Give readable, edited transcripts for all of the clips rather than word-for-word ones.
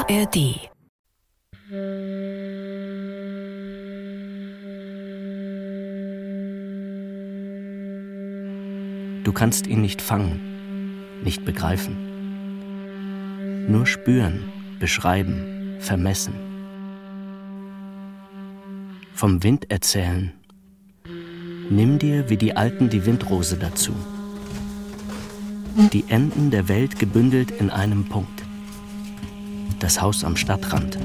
ARD. Du kannst ihn nicht fangen, nicht begreifen. Nur spüren, beschreiben, vermessen. Vom Wind erzählen. Nimm dir wie die Alten die Windrose dazu. Die Enden der Welt gebündelt in einem Punkt. Das Haus am Stadtrand.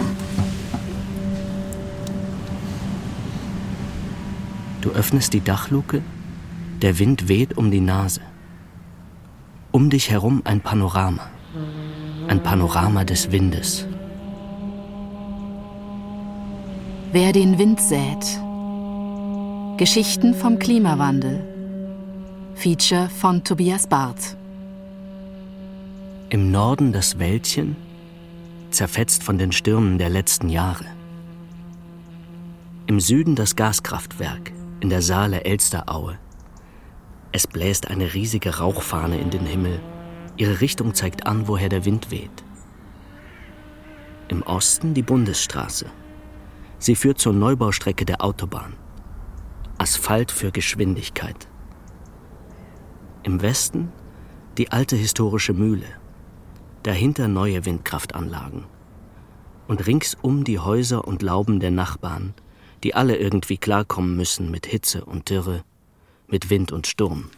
Du öffnest die Dachluke, der Wind weht um die Nase. Um dich herum ein Panorama des Windes. Wer den Wind sät. Geschichten vom Klimawandel. Feature von Tobias Barth. Im Norden das Wäldchen, zerfetzt von den Stürmen der letzten Jahre. Im Süden das Gaskraftwerk in der Saale-Elster-Aue. Es bläst eine riesige Rauchfahne in den Himmel. Ihre Richtung zeigt an, woher der Wind weht. Im Osten die Bundesstraße. Sie führt zur Neubaustrecke der Autobahn. Asphalt für Geschwindigkeit. Im Westen die alte historische Mühle. Dahinter neue Windkraftanlagen. Und ringsum die Häuser und Lauben der Nachbarn, die alle irgendwie klarkommen müssen mit Hitze und Dürre, mit Wind und Sturm.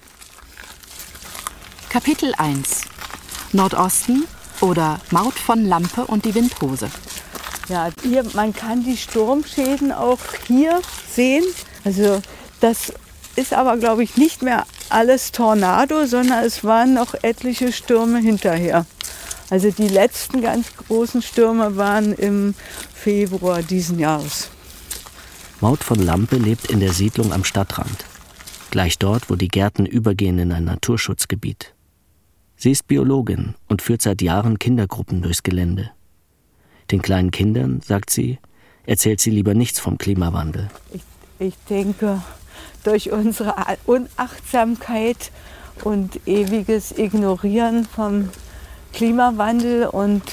Kapitel 1. Nordosten oder Maut von Lampe und die Windhose. Ja, hier, man kann die Sturmschäden auch hier sehen. Also das ist aber, glaube ich, nicht mehr alles Tornado, sondern es waren noch etliche Stürme hinterher. Also die letzten ganz großen Stürme waren im Februar diesen Jahres. Maud von Lampe lebt in der Siedlung am Stadtrand. Gleich dort, wo die Gärten übergehen in ein Naturschutzgebiet. Sie ist Biologin und führt seit Jahren Kindergruppen durchs Gelände. Den kleinen Kindern, sagt sie, erzählt sie lieber nichts vom Klimawandel. Ich denke, durch unsere Unachtsamkeit und ewiges Ignorieren vom Klimawandel und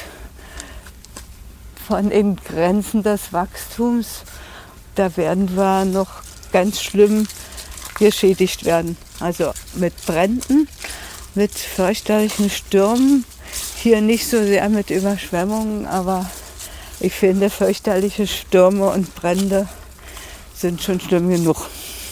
von den Grenzen des Wachstums, da werden wir noch ganz schlimm geschädigt werden. Also mit Bränden, mit fürchterlichen Stürmen, hier nicht so sehr mit Überschwemmungen, aber ich finde, fürchterliche Stürme und Brände sind schon schlimm genug.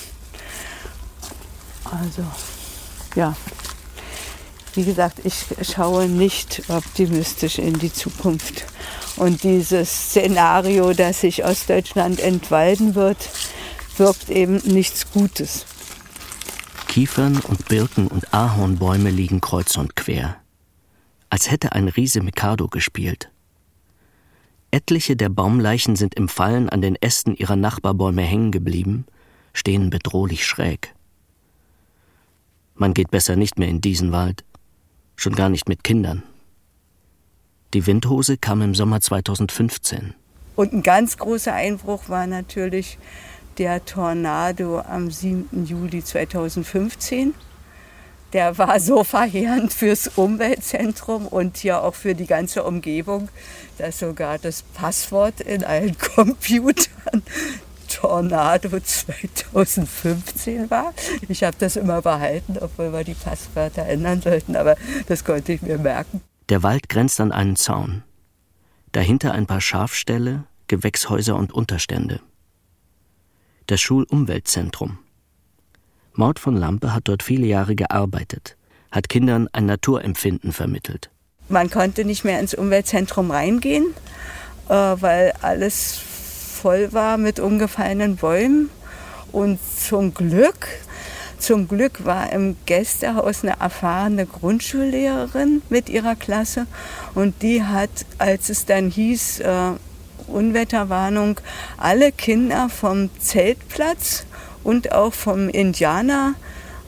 Also, ja. Wie gesagt, ich schaue nicht optimistisch in die Zukunft. Und dieses Szenario, dass sich Ostdeutschland entwalden wird, wirkt eben nichts Gutes. Kiefern und Birken und Ahornbäume liegen kreuz und quer. Als hätte ein Riese Mikado gespielt. Etliche der Baumleichen sind im Fallen an den Ästen ihrer Nachbarbäume hängen geblieben, stehen bedrohlich schräg. Man geht besser nicht mehr in diesen Wald, schon gar nicht mit Kindern. Die Windhose kam im Sommer 2015. Und ein ganz großer Einbruch war natürlich der Tornado am 7. Juli 2015. Der war so verheerend fürs Umweltzentrum und hier auch für die ganze Umgebung, dass sogar das Passwort in allen Computern Tornado 2015 war. Ich habe das immer behalten, obwohl wir die Passwörter ändern sollten, aber das konnte ich mir merken. Der Wald grenzt an einen Zaun. Dahinter ein paar Schafställe, Gewächshäuser und Unterstände. Das Schulumweltzentrum. Maud von Lampe hat dort viele Jahre gearbeitet, hat Kindern ein Naturempfinden vermittelt. Man konnte nicht mehr ins Umweltzentrum reingehen, weil alles voll war mit umgefallenen Bäumen. Und zum Glück war im Gästehaus eine erfahrene Grundschullehrerin mit ihrer Klasse. Und die hat, als es dann hieß, Unwetterwarnung, alle Kinder vom Zeltplatz und auch vom Indianercamp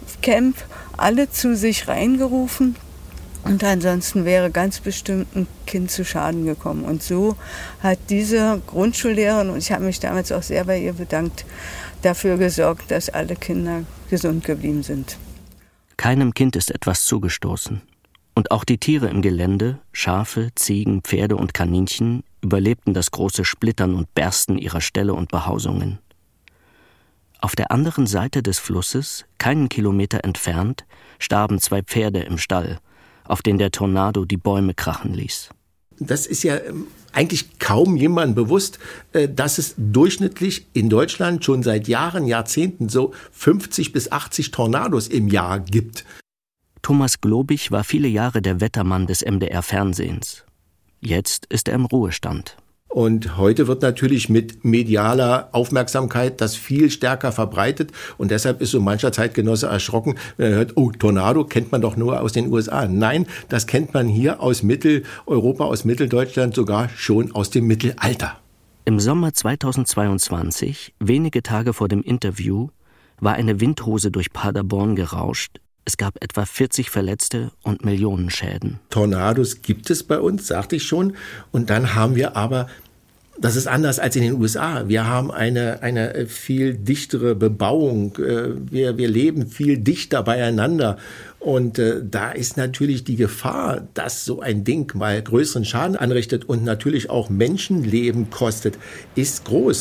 alle zu sich reingerufen. Und ansonsten wäre ganz bestimmt ein Kind zu Schaden gekommen. Und so hat diese Grundschullehrerin, und ich habe mich damals auch sehr bei ihr bedankt, dafür gesorgt, dass alle Kinder gesund geblieben sind. Keinem Kind ist etwas zugestoßen. Und auch die Tiere im Gelände, Schafe, Ziegen, Pferde und Kaninchen, überlebten das große Splittern und Bersten ihrer Ställe und Behausungen. Auf der anderen Seite des Flusses, keinen Kilometer entfernt, starben 2 Pferde im Stall, auf denen der Tornado die Bäume krachen ließ. Das ist ja eigentlich kaum jemandem bewusst, dass es durchschnittlich in Deutschland schon seit Jahren, Jahrzehnten so 50 bis 80 Tornados im Jahr gibt. Thomas Globig war viele Jahre der Wettermann des MDR-Fernsehens. Jetzt ist er im Ruhestand. Und heute wird natürlich mit medialer Aufmerksamkeit das viel stärker verbreitet. Und deshalb ist so mancher Zeitgenosse erschrocken, wenn er hört, oh, Tornado kennt man doch nur aus den USA. Nein, das kennt man hier aus Mitteleuropa, aus Mitteldeutschland, sogar schon aus dem Mittelalter. Im Sommer 2022, wenige Tage vor dem Interview, war eine Windhose durch Paderborn gerauscht. Es gab etwa 40 Verletzte und Millionen Schäden. Tornados gibt es bei uns, sagte ich schon. Und dann haben wir aber, das ist anders als in den USA, wir haben eine viel dichtere Bebauung. Wir leben viel dichter beieinander. Und da ist natürlich die Gefahr, dass so ein Ding mal größeren Schaden anrichtet und natürlich auch Menschenleben kostet, ist groß.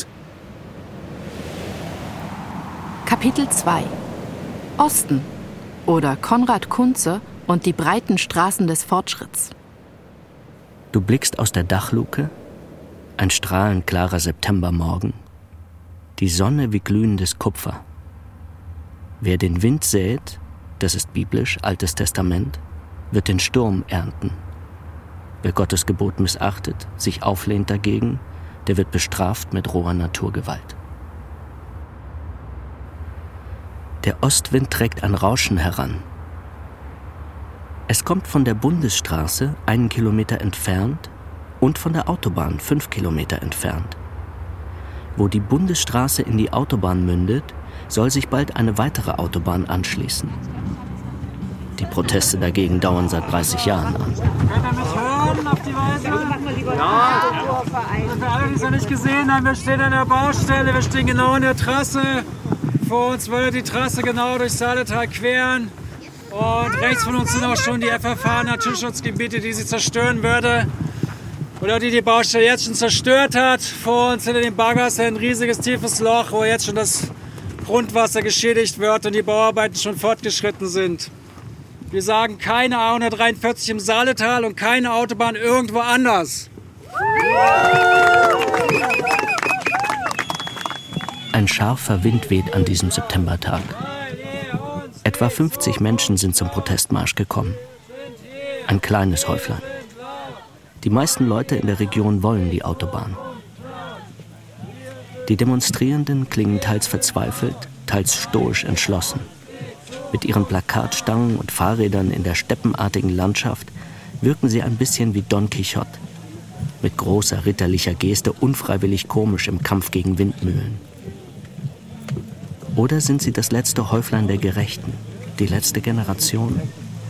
Kapitel 2: Osten oder Konrad Kunze und die breiten Straßen des Fortschritts. Du blickst aus der Dachluke, ein strahlend klarer Septembermorgen, die Sonne wie glühendes Kupfer. Wer den Wind sät, das ist biblisch, Altes Testament, wird den Sturm ernten. Wer Gottes Gebot missachtet, sich auflehnt dagegen, der wird bestraft mit roher Naturgewalt. Der Ostwind trägt ein Rauschen heran. Es kommt von der Bundesstraße 1 Kilometer entfernt und von der Autobahn 5 Kilometer entfernt. Wo die Bundesstraße in die Autobahn mündet, soll sich bald eine weitere Autobahn anschließen. Die Proteste dagegen dauern seit 30 Jahren an. Könnt ihr mich hören auf die Weise? Ja. Für alle, die es noch nicht gesehen haben, wir stehen an der Baustelle, wir stehen genau an der Trasse. Vor uns würde die Trasse genau durch Saaletal queren. Und rechts von uns sind auch schon die FFH Naturschutzgebiete, die sie zerstören würde. Oder die Baustelle jetzt schon zerstört hat. Vor uns hinter den Baggers ein riesiges tiefes Loch, wo jetzt schon das Grundwasser geschädigt wird und die Bauarbeiten schon fortgeschritten sind. Wir sagen keine A143 im Saaletal und keine Autobahn irgendwo anders. Ein scharfer Wind weht an diesem Septembertag. Etwa 50 Menschen sind zum Protestmarsch gekommen. Ein kleines Häuflein. Die meisten Leute in der Region wollen die Autobahn. Die Demonstrierenden klingen teils verzweifelt, teils stoisch entschlossen. Mit ihren Plakatstangen und Fahrrädern in der steppenartigen Landschaft wirken sie ein bisschen wie Don Quixote. Mit großer ritterlicher Geste unfreiwillig komisch im Kampf gegen Windmühlen. Oder sind sie das letzte Häuflein der Gerechten, die letzte Generation?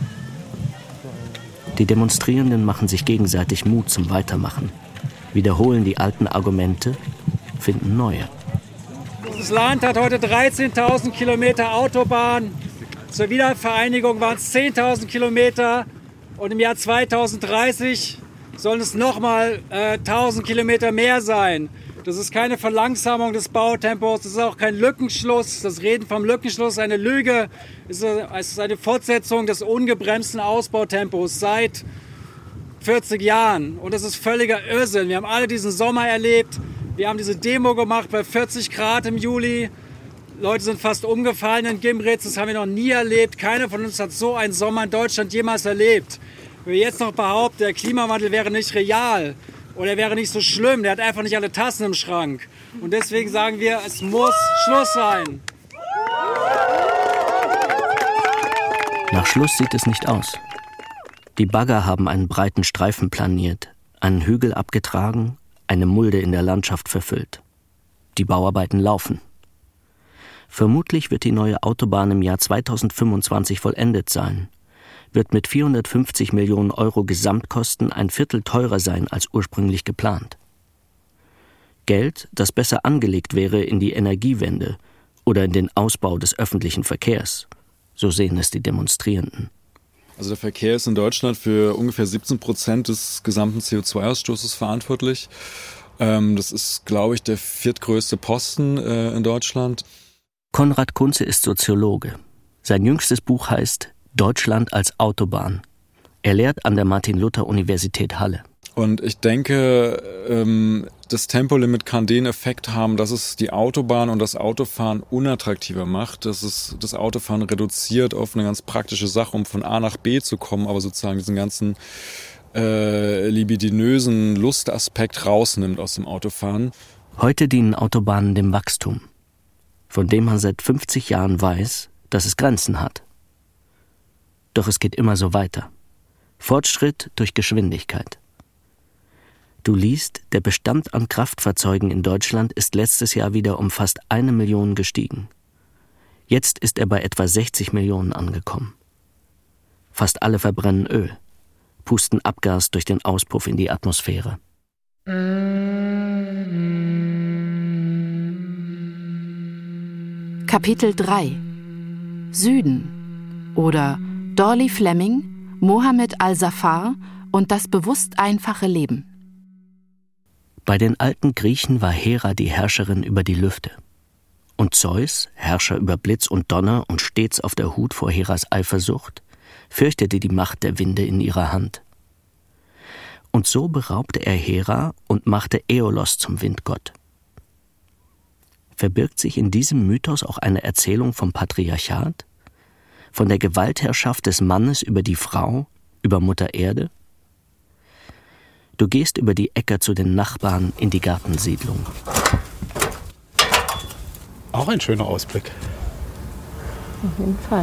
Die Demonstrierenden machen sich gegenseitig Mut zum Weitermachen, wiederholen die alten Argumente, finden neue. Das Land hat heute 13.000 Kilometer Autobahn. Zur Wiedervereinigung waren es 10.000 Kilometer. Und im Jahr 2030 sollen es nochmal 1.000 Kilometer mehr sein. Das ist keine Verlangsamung des Bautempos, das ist auch kein Lückenschluss. Das Reden vom Lückenschluss ist eine Lüge. Es ist eine Fortsetzung des ungebremsten Ausbautempos seit 40 Jahren. Und das ist völliger Irrsinn. Wir haben alle diesen Sommer erlebt. Wir haben diese Demo gemacht bei 40 Grad im Juli. Leute sind fast umgefallen in Gimritz. Das haben wir noch nie erlebt. Keiner von uns hat so einen Sommer in Deutschland jemals erlebt. Wenn wir jetzt noch behaupten, der Klimawandel wäre nicht real, oder er wäre nicht so schlimm, der hat einfach nicht alle Tassen im Schrank. Und deswegen sagen wir, es muss Schluss sein. Nach Schluss sieht es nicht aus. Die Bagger haben einen breiten Streifen planiert, einen Hügel abgetragen, eine Mulde in der Landschaft verfüllt. Die Bauarbeiten laufen. Vermutlich wird die neue Autobahn im Jahr 2025 vollendet sein. Wird mit 450 Millionen Euro Gesamtkosten ein Viertel teurer sein als ursprünglich geplant. Geld, das besser angelegt wäre in die Energiewende oder in den Ausbau des öffentlichen Verkehrs. So sehen es die Demonstrierenden. Also der Verkehr ist in Deutschland für ungefähr 17% des gesamten CO2-Ausstoßes verantwortlich. Das ist, glaube ich, der viertgrößte Posten in Deutschland. Konrad Kunze ist Soziologe. Sein jüngstes Buch heißt »Deutschland als Autobahn«. Er lehrt an der Martin-Luther-Universität Halle. Und ich denke, das Tempolimit kann den Effekt haben, dass es die Autobahn und das Autofahren unattraktiver macht, dass es das Autofahren reduziert auf eine ganz praktische Sache, um von A nach B zu kommen, aber sozusagen diesen ganzen libidinösen Lustaspekt rausnimmt aus dem Autofahren. Heute dienen Autobahnen dem Wachstum, von dem man seit 50 Jahren weiß, dass es Grenzen hat. Doch es geht immer so weiter. Fortschritt durch Geschwindigkeit. Du liest, der Bestand an Kraftfahrzeugen in Deutschland ist letztes Jahr wieder um fast 1 Million gestiegen. Jetzt ist er bei etwa 60 Millionen angekommen. Fast alle verbrennen Öl, pusten Abgas durch den Auspuff in die Atmosphäre. Kapitel 3 Süden oder Dorli Fleming, Mohammed al-Safar und das bewusst einfache Leben. Bei den alten Griechen war Hera die Herrscherin über die Lüfte. Und Zeus, Herrscher über Blitz und Donner und stets auf der Hut vor Heras Eifersucht, fürchtete die Macht der Winde in ihrer Hand. Und so beraubte er Hera und machte Äolos zum Windgott. Verbirgt sich in diesem Mythos auch eine Erzählung vom Patriarchat? Von der Gewaltherrschaft des Mannes über die Frau, über Mutter Erde? Du gehst über die Äcker zu den Nachbarn in die Gartensiedlung. Auch ein schöner Ausblick. Auf jeden Fall.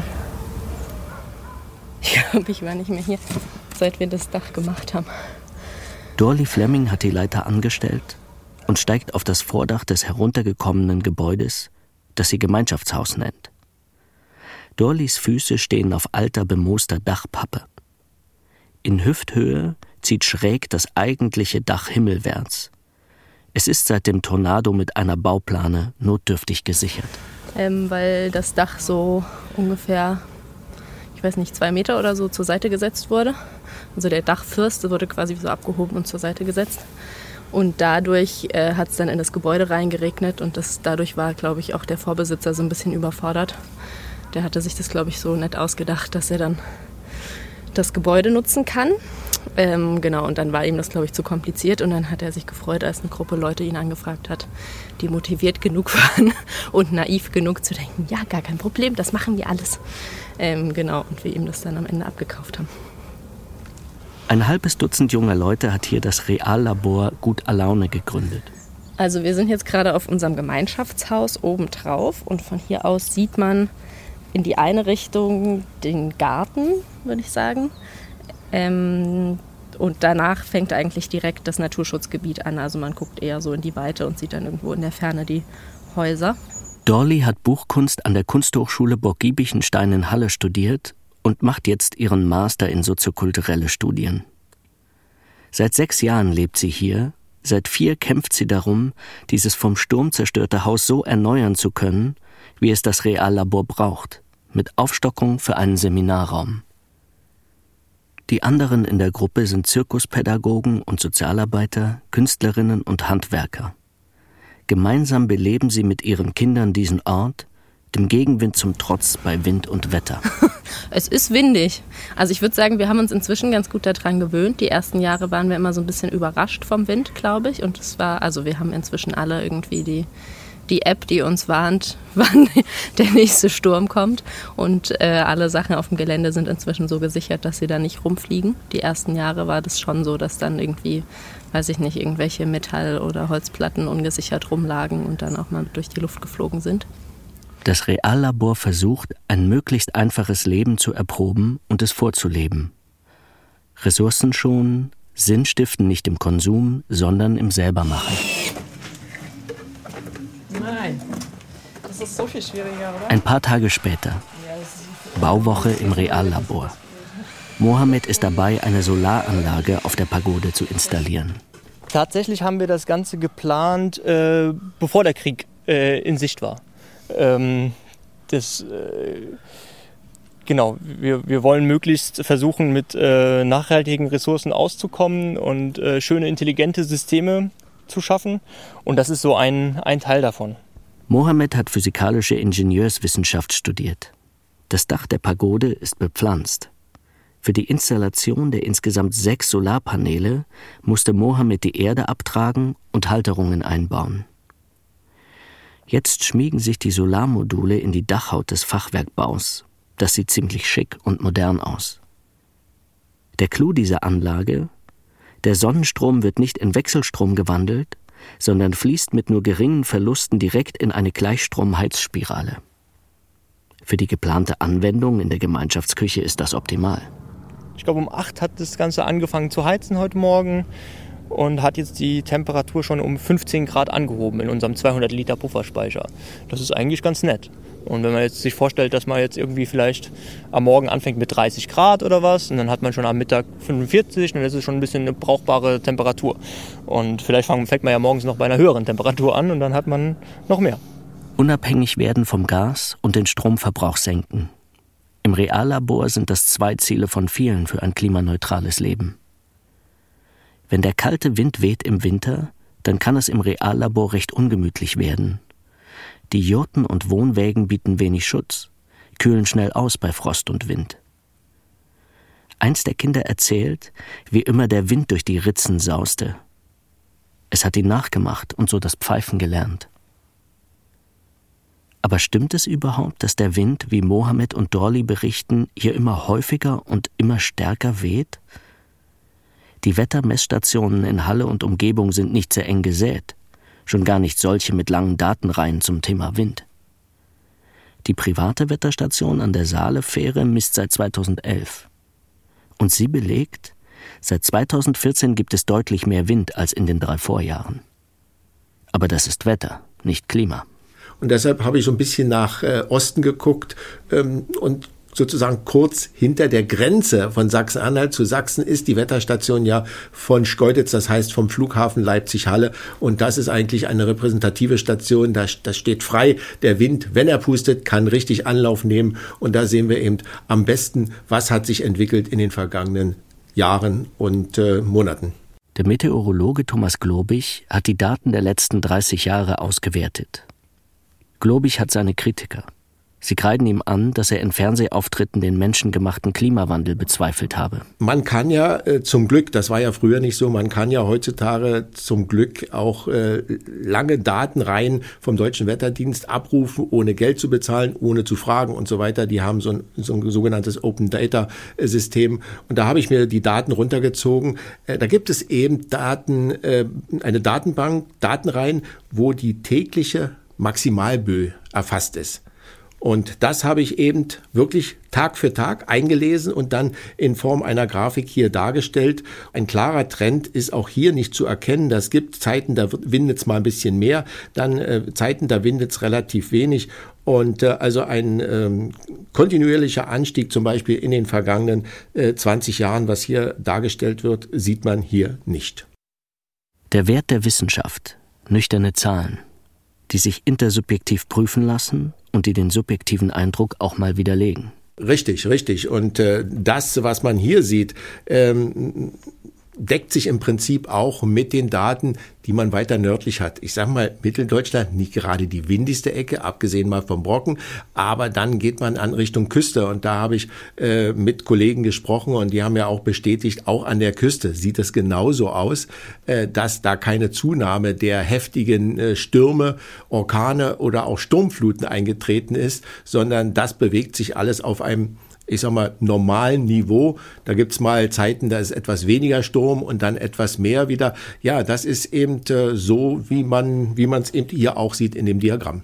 Ich glaube, ich war nicht mehr hier, seit wir das Dach gemacht haben. Dorli Fleming hat die Leiter angestellt und steigt auf das Vordach des heruntergekommenen Gebäudes, das sie Gemeinschaftshaus nennt. Dorlis Füße stehen auf alter, bemooster Dachpappe. In Hüfthöhe zieht schräg das eigentliche Dach himmelwärts. Es ist seit dem Tornado mit einer Bauplane notdürftig gesichert. Weil das Dach so ungefähr, 2 Meter oder so zur Seite gesetzt wurde. Also der Dachfirst wurde quasi so abgehoben und zur Seite gesetzt. Und dadurch hat es dann in das Gebäude reingeregnet und dadurch war, glaube ich, auch der Vorbesitzer so ein bisschen überfordert. Der hatte sich das, glaube ich, so nett ausgedacht, dass er dann das Gebäude nutzen kann. Genau, und dann war ihm das, glaube ich, zu kompliziert und dann hat er sich gefreut, als eine Gruppe Leute ihn angefragt hat, die motiviert genug waren und naiv genug zu denken, ja, gar kein Problem, das machen wir alles. Genau, und wir ihm das dann am Ende abgekauft haben. Ein halbes Dutzend junger Leute hat hier das Reallabor Gut Alaune gegründet. Also wir sind jetzt gerade auf unserem Gemeinschaftshaus oben drauf und von hier aus sieht man in die eine Richtung den Garten, würde ich sagen. Und danach fängt eigentlich direkt das Naturschutzgebiet an. Also man guckt eher so in die Weite und sieht dann irgendwo in der Ferne die Häuser. Dorli hat Buchkunst an der Kunsthochschule Burg Giebichenstein in Halle studiert und macht jetzt ihren Master in soziokulturelle Studien. Seit 6 Jahren lebt sie hier, seit 4 kämpft sie darum, dieses vom Sturm zerstörte Haus so erneuern zu können, wie es das Reallabor braucht, mit Aufstockung für einen Seminarraum. Die anderen in der Gruppe sind Zirkuspädagogen und Sozialarbeiter, Künstlerinnen und Handwerker. Gemeinsam beleben sie mit ihren Kindern diesen Ort, dem Gegenwind zum Trotz bei Wind und Wetter. Es ist windig. Also ich würde sagen, wir haben uns inzwischen ganz gut daran gewöhnt. Die ersten Jahre waren wir immer so ein bisschen überrascht vom Wind, glaube ich. Und wir haben inzwischen alle irgendwie die App, die uns warnt, wann der nächste Sturm kommt. Und alle Sachen auf dem Gelände sind inzwischen so gesichert, dass sie da nicht rumfliegen. Die ersten Jahre war das schon so, dass dann irgendwie, irgendwelche Metall- oder Holzplatten ungesichert rumlagen und dann auch mal durch die Luft geflogen sind. Das Reallabor versucht, ein möglichst einfaches Leben zu erproben und es vorzuleben. Ressourcen schonen, Sinn stiften nicht im Konsum, sondern im Selbermachen. Nein, das ist so viel schwieriger, oder? Ein paar Tage später. Bauwoche im Reallabor. Mohammed ist dabei, eine Solaranlage auf der Pagode zu installieren. Tatsächlich haben wir das Ganze geplant, bevor der Krieg in Sicht war. Genau, wir wollen möglichst versuchen, mit nachhaltigen Ressourcen auszukommen und schöne, intelligente Systeme zu schaffen. Und das ist so ein Teil davon. Mohammed hat physikalische Ingenieurswissenschaft studiert. Das Dach der Pagode ist bepflanzt. Für die Installation der insgesamt 6 Solarpaneele musste Mohammed die Erde abtragen und Halterungen einbauen. Jetzt schmiegen sich die Solarmodule in die Dachhaut des Fachwerkbaus. Das sieht ziemlich schick und modern aus. Der Clou dieser Anlage: Der Sonnenstrom wird nicht in Wechselstrom gewandelt, sondern fließt mit nur geringen Verlusten direkt in eine Gleichstromheizspirale. Für die geplante Anwendung in der Gemeinschaftsküche ist das optimal. Ich glaube, um 8 hat das Ganze angefangen zu heizen heute Morgen und hat jetzt die Temperatur schon um 15 Grad angehoben in unserem 200 Liter Pufferspeicher. Das ist eigentlich ganz nett. Und wenn man jetzt sich vorstellt, dass man jetzt irgendwie vielleicht am Morgen anfängt mit 30 Grad oder was, und dann hat man schon am Mittag 45, dann ist es schon ein bisschen eine brauchbare Temperatur. Und vielleicht fängt man ja morgens noch bei einer höheren Temperatur an und dann hat man noch mehr. Unabhängig werden vom Gas und den Stromverbrauch senken. Im Reallabor sind das 2 Ziele von vielen für ein klimaneutrales Leben. Wenn der kalte Wind weht im Winter, dann kann es im Reallabor recht ungemütlich werden. Die Jurten und Wohnwägen bieten wenig Schutz, kühlen schnell aus bei Frost und Wind. Eins der Kinder erzählt, wie immer der Wind durch die Ritzen sauste. Es hat ihn nachgemacht und so das Pfeifen gelernt. Aber stimmt es überhaupt, dass der Wind, wie Mohammed und Dorli berichten, hier immer häufiger und immer stärker weht? Die Wettermessstationen in Halle und Umgebung sind nicht sehr eng gesät, schon gar nicht solche mit langen Datenreihen zum Thema Wind. Die private Wetterstation an der Saale-Fähre misst seit 2011. Und sie belegt, seit 2014 gibt es deutlich mehr Wind als in den 3 Vorjahren. Aber das ist Wetter, nicht Klima. Und deshalb habe ich so ein bisschen nach Osten geguckt und sozusagen kurz hinter der Grenze von Sachsen-Anhalt zu Sachsen ist die Wetterstation ja von Schkeuditz, das heißt vom Flughafen Leipzig-Halle. Und das ist eigentlich eine repräsentative Station, da steht frei. Der Wind, wenn er pustet, kann richtig Anlauf nehmen. Und da sehen wir eben am besten, was hat sich entwickelt in den vergangenen Jahren und Monaten. Der Meteorologe Thomas Globig hat die Daten der letzten 30 Jahre ausgewertet. Globig hat seine Kritiker. Sie kreiden ihm an, dass er in Fernsehauftritten den menschengemachten Klimawandel bezweifelt habe. Man kann ja zum Glück, das war ja früher nicht so, man kann ja heutzutage zum Glück auch lange Datenreihen vom Deutschen Wetterdienst abrufen, ohne Geld zu bezahlen, ohne zu fragen und so weiter. Die haben so ein sogenanntes Open-Data-System. Und da habe ich mir die Daten runtergezogen. Da gibt es eben Daten, eine Datenbank, Datenreihen, wo die tägliche Maximalböe erfasst ist. Und das habe ich eben wirklich Tag für Tag eingelesen und dann in Form einer Grafik hier dargestellt. Ein klarer Trend ist auch hier nicht zu erkennen. Das gibt Zeiten, da windet es mal ein bisschen mehr, dann Zeiten, da windet es relativ wenig. Und also ein kontinuierlicher Anstieg zum Beispiel in den vergangenen 20 Jahren, was hier dargestellt wird, sieht man hier nicht. Der Wert der Wissenschaft, nüchterne Zahlen, die sich intersubjektiv prüfen lassen und die den subjektiven Eindruck auch mal widerlegen. Richtig. Und das, was man hier sieht, deckt sich im Prinzip auch mit den Daten, die man weiter nördlich hat. Ich sage mal, Mitteldeutschland, nicht gerade die windigste Ecke, abgesehen mal vom Brocken, aber dann geht man an Richtung Küste und da habe ich mit Kollegen gesprochen und die haben ja auch bestätigt, auch an der Küste sieht es genauso aus, dass da keine Zunahme der heftigen Stürme, Orkane oder auch Sturmfluten eingetreten ist, sondern das bewegt sich alles auf einem, ich sag mal, normalen Niveau. Da gibt's mal Zeiten, da ist etwas weniger Sturm und dann etwas mehr wieder. Ja, das ist eben so, wie man es eben hier auch sieht in dem Diagramm.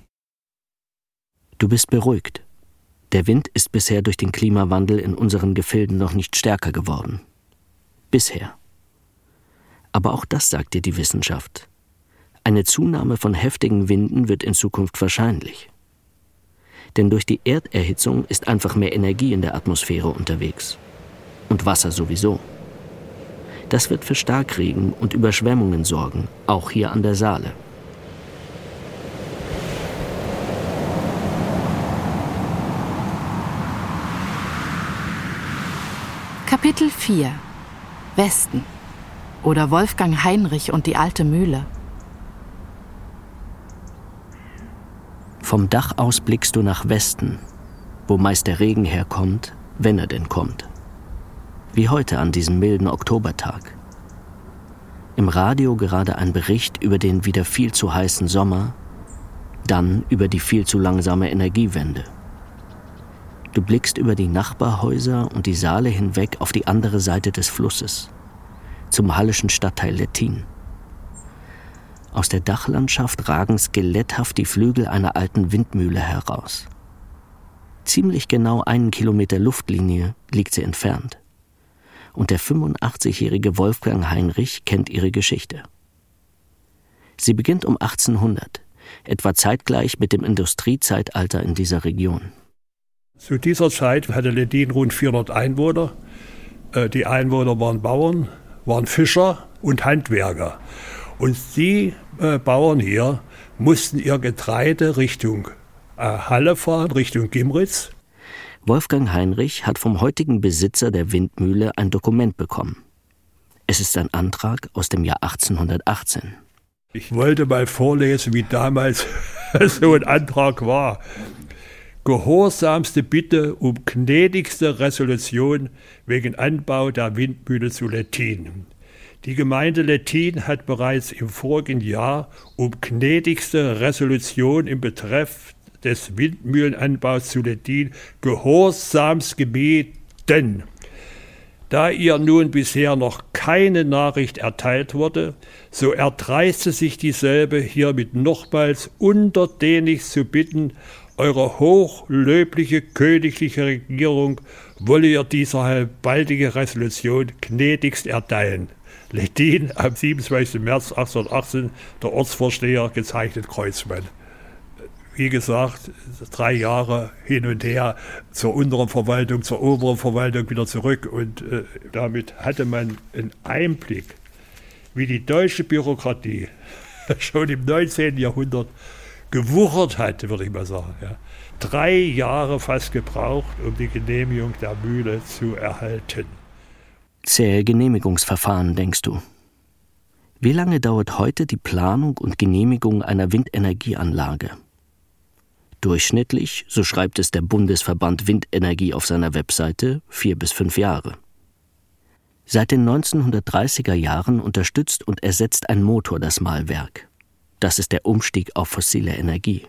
Du bist beruhigt. Der Wind ist bisher durch den Klimawandel in unseren Gefilden noch nicht stärker geworden. Bisher. Aber auch das sagt dir die Wissenschaft. Eine Zunahme von heftigen Winden wird in Zukunft wahrscheinlich. Denn durch die Erderhitzung ist einfach mehr Energie in der Atmosphäre unterwegs. Und Wasser sowieso. Das wird für Starkregen und Überschwemmungen sorgen, auch hier an der Saale. Kapitel 4 Westen oder Wolfgang Heinrich und die alte Mühle. Vom Dach aus blickst du nach Westen, wo meist der Regen herkommt, wenn er denn kommt. Wie heute an diesem milden Oktobertag. Im Radio gerade ein Bericht über den wieder viel zu heißen Sommer, dann über die viel zu langsame Energiewende. Du blickst über die Nachbarhäuser und die Saale hinweg auf die andere Seite des Flusses, zum hallischen Stadtteil Lettin. Aus der Dachlandschaft ragen skeletthaft die Flügel einer alten Windmühle heraus. Ziemlich genau 1 Kilometer Luftlinie liegt sie entfernt. Und der 85-jährige Wolfgang Heinrich kennt ihre Geschichte. Sie beginnt um 1800, etwa zeitgleich mit dem Industriezeitalter in dieser Region. Zu dieser Zeit hatte Lettin rund 400 Einwohner. Die Einwohner waren Bauern, waren Fischer und Handwerker. Und die Bauern hier mussten ihr Getreide Richtung Halle fahren, Richtung Gimritz. Wolfgang Heinrich hat vom heutigen Besitzer der Windmühle ein Dokument bekommen. Es ist ein Antrag aus dem Jahr 1818. Ich wollte mal vorlesen, wie damals so ein Antrag war. Gehorsamste Bitte um gnädigste Resolution wegen Anbau der Windmühle zu Lettin. Die Gemeinde Lettin hat bereits im vorigen Jahr um gnädigste Resolution im Betreff des Windmühlenanbaus zu Lettin gehorsamst gebeten. Da ihr nun bisher noch keine Nachricht erteilt wurde, so erdreiste sich dieselbe hiermit nochmals untertänigst zu bitten, eure hochlöbliche königliche Regierung wolle ihr dieser baldige Resolution gnädigst erteilen. Lettin am 27. März 1818, der Ortsvorsteher, gezeichnet Kreuzmann. Wie gesagt, 3 Jahre hin und her zur unteren Verwaltung, zur oberen Verwaltung wieder zurück. Und damit hatte man einen Einblick, wie die deutsche Bürokratie schon im 19. Jahrhundert gewuchert hat, würde ich mal sagen. Ja. 3 Jahre fast gebraucht, um die Genehmigung der Mühle zu erhalten. Zähe Genehmigungsverfahren, denkst du? Wie lange dauert heute die Planung und Genehmigung einer Windenergieanlage? Durchschnittlich, so schreibt es der Bundesverband Windenergie auf seiner Webseite, 4 bis 5 Jahre. Seit den 1930er Jahren unterstützt und ersetzt ein Motor das Mahlwerk. Das ist der Umstieg auf fossile Energie.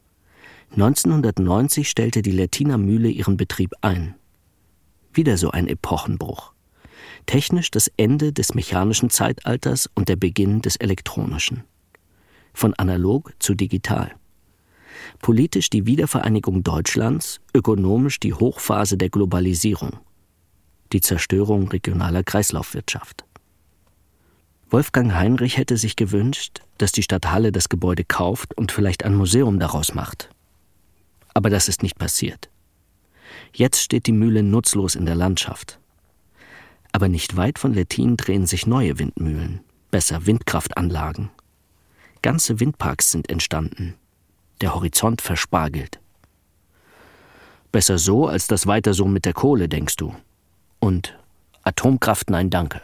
1990 stellte die Lettiner Mühle ihren Betrieb ein. Wieder so ein Epochenbruch. Technisch das Ende des mechanischen Zeitalters und der Beginn des elektronischen. Von analog zu digital. Politisch die Wiedervereinigung Deutschlands, ökonomisch die Hochphase der Globalisierung. Die Zerstörung regionaler Kreislaufwirtschaft. Wolfgang Heinrich hätte sich gewünscht, dass die Stadt Halle das Gebäude kauft und vielleicht ein Museum daraus macht. Aber das ist nicht passiert. Jetzt steht die Mühle nutzlos in der Landschaft. Aber nicht weit von Lettin drehen sich neue Windmühlen, besser Windkraftanlagen. Ganze Windparks sind entstanden. Der Horizont verspargelt. Besser so, als das weiter so mit der Kohle, denkst du. Und Atomkraft, nein, danke.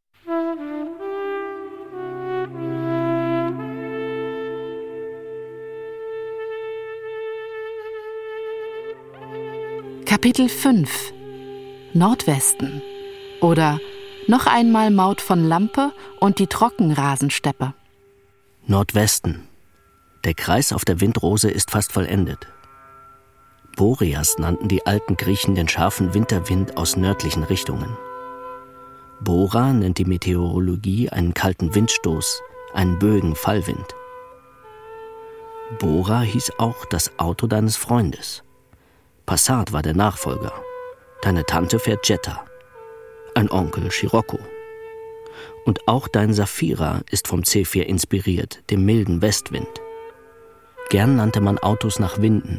Kapitel 5 Nordwesten oder noch einmal Maut von Lampe und die Trockenrasensteppe. Nordwesten. Der Kreis auf der Windrose ist fast vollendet. Boreas nannten die alten Griechen den scharfen Winterwind aus nördlichen Richtungen. Bora nennt die Meteorologie einen kalten Windstoß, einen böigen Fallwind. Bora hieß auch das Auto deines Freundes. Passat war der Nachfolger. Deine Tante fährt Jetta. Ein Onkel Scirocco. Und auch dein Saphira ist vom C4 inspiriert, dem milden Westwind. Gern nannte man Autos nach Winden.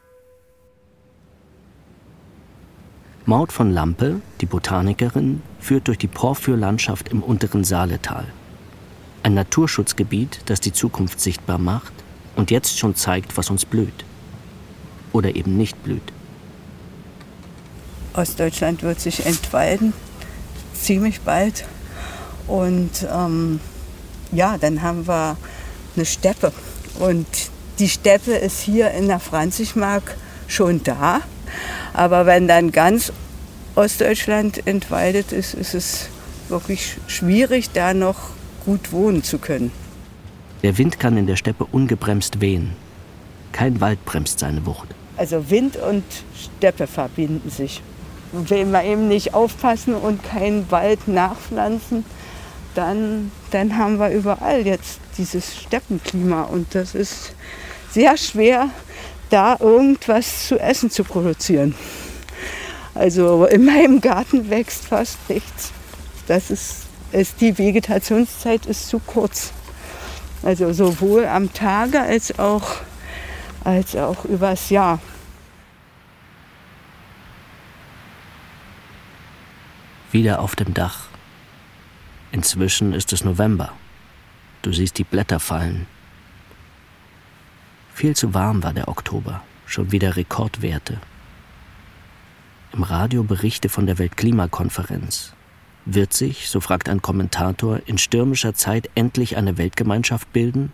Maud von Lampe, die Botanikerin, führt durch die Porphyrlandschaft im unteren Saaletal. Ein Naturschutzgebiet, das die Zukunft sichtbar macht und jetzt schon zeigt, was uns blüht. Oder eben nicht blüht. Ostdeutschland wird sich entwalden. ziemlich bald. Und ja, dann haben wir eine Steppe. Und die Steppe ist hier in der Franzigmark schon da. Aber wenn dann ganz Ostdeutschland entwaldet ist, ist es wirklich schwierig, da noch gut wohnen zu können. Der Wind kann in der Steppe ungebremst wehen. Kein Wald bremst seine Wucht. Also Wind und Steppe verbinden sich. Und wenn wir eben nicht aufpassen und keinen Wald nachpflanzen, dann haben wir überall jetzt dieses Steppenklima. Und das ist sehr schwer, da irgendwas zu essen zu produzieren. Also in meinem Garten wächst fast nichts. Die Vegetationszeit ist zu kurz. Also sowohl am Tage als auch übers Jahr. Wieder auf dem Dach. Inzwischen ist es November. Du siehst die Blätter fallen. Viel zu warm war der Oktober, schon wieder Rekordwerte. Im Radio Berichte von der Weltklimakonferenz. Wird sich, so fragt ein Kommentator, in stürmischer Zeit endlich eine Weltgemeinschaft bilden?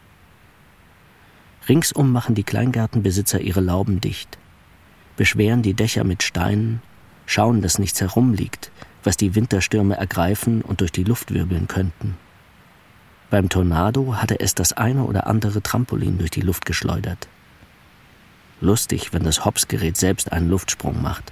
Ringsum machen die Kleingartenbesitzer ihre Lauben dicht, beschweren die Dächer mit Steinen, schauen, dass nichts herumliegt, was die Winterstürme ergreifen und durch die Luft wirbeln könnten. Beim Tornado hatte es das eine oder andere Trampolin durch die Luft geschleudert. Lustig, wenn das Hopsgerät selbst einen Luftsprung macht.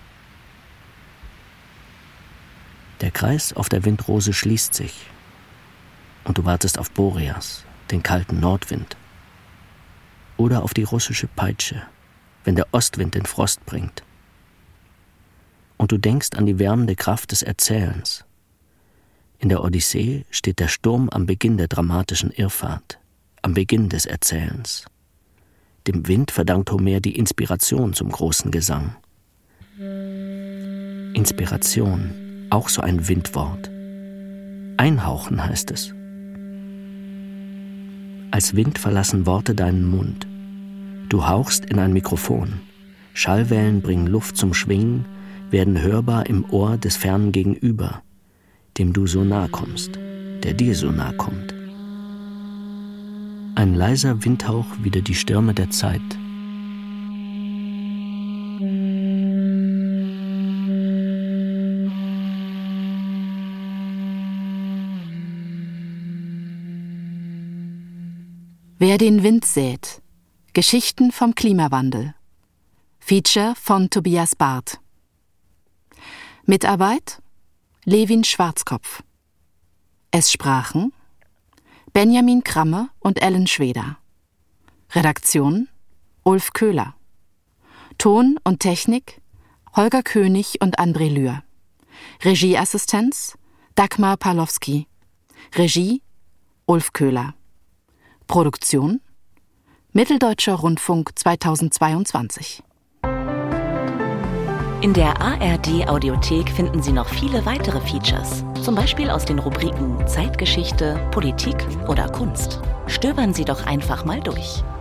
Der Kreis auf der Windrose schließt sich und du wartest auf Boreas, den kalten Nordwind. Oder auf die russische Peitsche, wenn der Ostwind den Frost bringt. Und du denkst an die wärmende Kraft des Erzählens. In der Odyssee steht der Sturm am Beginn der dramatischen Irrfahrt, am Beginn des Erzählens. Dem Wind verdankt Homer die Inspiration zum großen Gesang. Inspiration, auch so ein Windwort. Einhauchen heißt es. Als Wind verlassen Worte deinen Mund. Du hauchst in ein Mikrofon. Schallwellen bringen Luft zum Schwingen, werden hörbar im Ohr des fernen Gegenüber, dem du so nahe kommst, der dir so nahe kommt. Ein leiser Windhauch wider die Stürme der Zeit. Wer den Wind sät. Geschichten vom Klimawandel. Feature von Tobias Barth. Mitarbeit Levin Schwarzkopf. Es sprachen Benjamin Kramme und Ellen Schweder. Redaktion Ulf Köhler. Ton und Technik Holger König und André Lühr. Regieassistenz Dagmar Pawlowski. Regie Ulf Köhler. Produktion Mitteldeutscher Rundfunk 2022. In der ARD-Audiothek finden Sie noch viele weitere Features, zum Beispiel aus den Rubriken Zeitgeschichte, Politik oder Kunst. Stöbern Sie doch einfach mal durch.